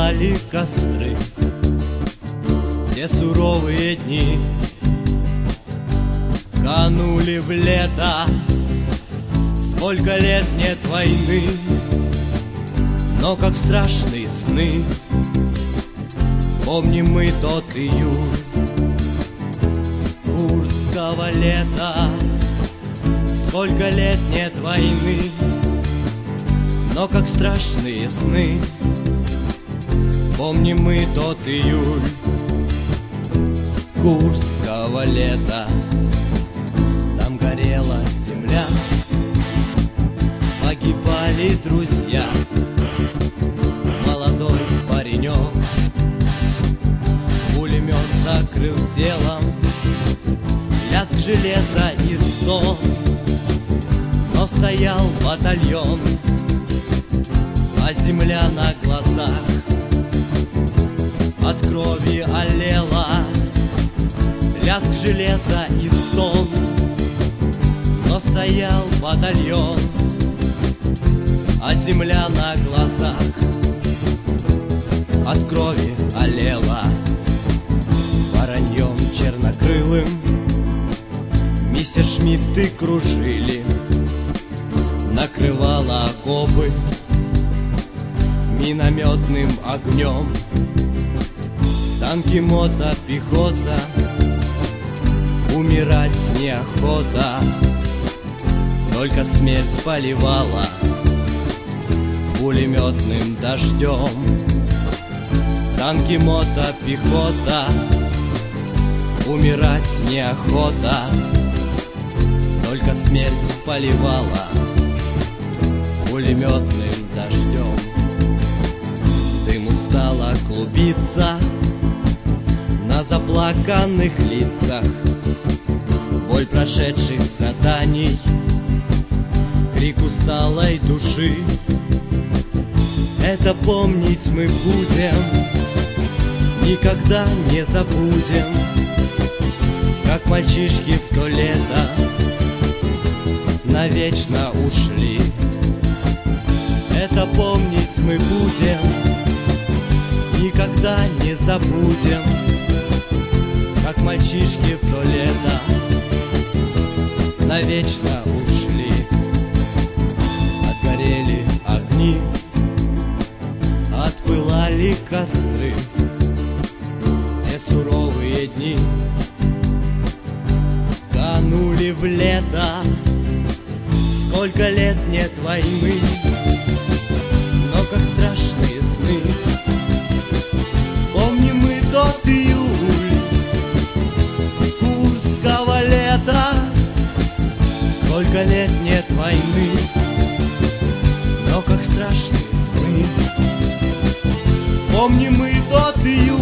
пылали костры, те суровые дни канули в лето. Сколько лет нет войны, но как страшные сны помним мы тот июль курского лета. Сколько лет нет войны, но как страшные сны помним мы тот июль курского лета. Там горела земля, погибали друзья. Молодой паренек пулемет закрыл телом, лязг железа и стон. Но стоял батальон, а земля на глазах от крови олела. Лязг железа и стон, но стоял батальон, а земля на глазах от крови олела. Вороньем чернокрылым мессершмитты кружили, накрывала окопы минометным огнем. Танки, мото, пехота, умирать неохота, только смерть поливала пулеметным дождем. Танки, мото, пехота, умирать неохота, только смерть поливала пулеметным дождем. Дым устало клубиться на заплаканных лицах, боль прошедших страданий, крик усталой души. Это помнить мы будем, никогда не забудем, как мальчишки в то лето навечно ушли. Это помнить мы будем, никогда не забудем, как мальчишки в то лето навечно ушли. Отгорели огни, отпылали костры, те суровые дни канули в лето. Сколько лет нет войны, но как страшные сны помним мы тот июль курского лета. Сколько лет нет войны, но как страшные сны помним мы тот июль